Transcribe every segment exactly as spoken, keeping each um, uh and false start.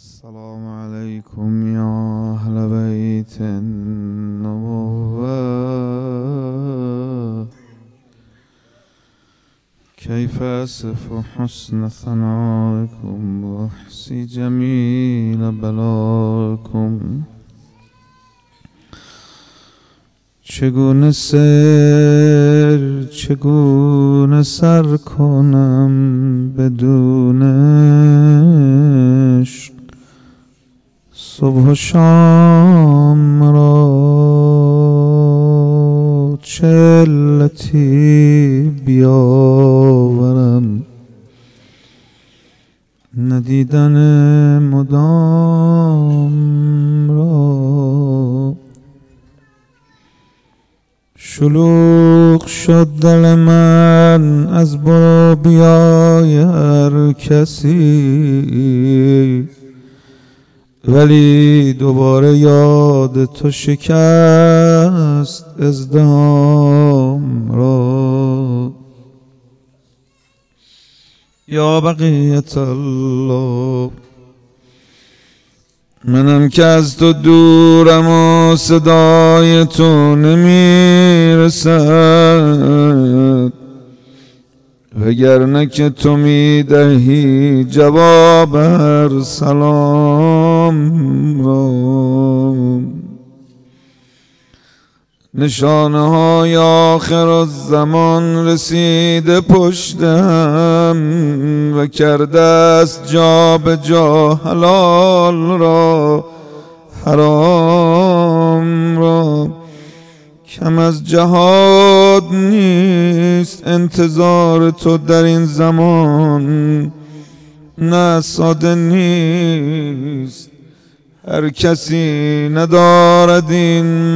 السلام عليكم يا أهل بيت النبوة، كيف أصف حسن ثنائكم وأحصي جميل بلاكم. چگونه سر چگونه سر کنم بدون عشق، صبح و شام را چه علتی بیاورم، ندیدن مدام را. شلوغ شد دل من از برو بیای هر کسی، ولی دوباره یاد تو شکست ازدحام را. یا بقیت الله، منم که از تو دورم و صدای تو نمیرسد، وگرنه که تو میدهی جواب هر سلام را. نشانه های آخر الزمان رسیده پشتم و کرده است جا به جا حلال را حرام را. کم از جهاد نیست انتظار تو در این زمان، نه ساده نیست، هر کسی ندارد این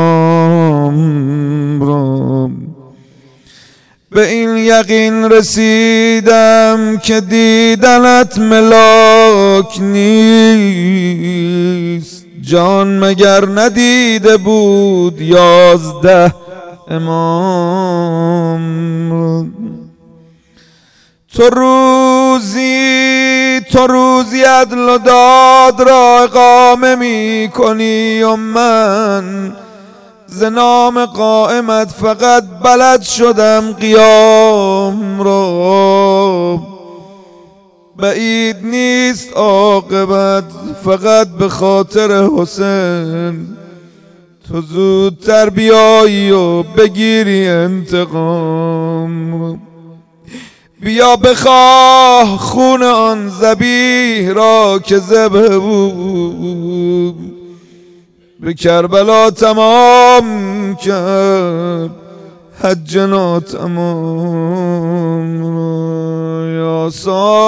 مقام را. به این یقین رسیدم که دیدنت ملاک نیست، جان مگر ندیده بود یازده امام را. تو روزی تو روزی عدل و داد را اقامه می کنی و من ز نام قائمت فقط بلد شدم قیام را. بعید نیست عاقبت فقط به خاطر حسین، تو زودتر بیایی و بگیری انتقام را. بیا بخواه خون آن ذبیح را که ذبح بود، به کربلا تمام کرد حج ناتمام را. یا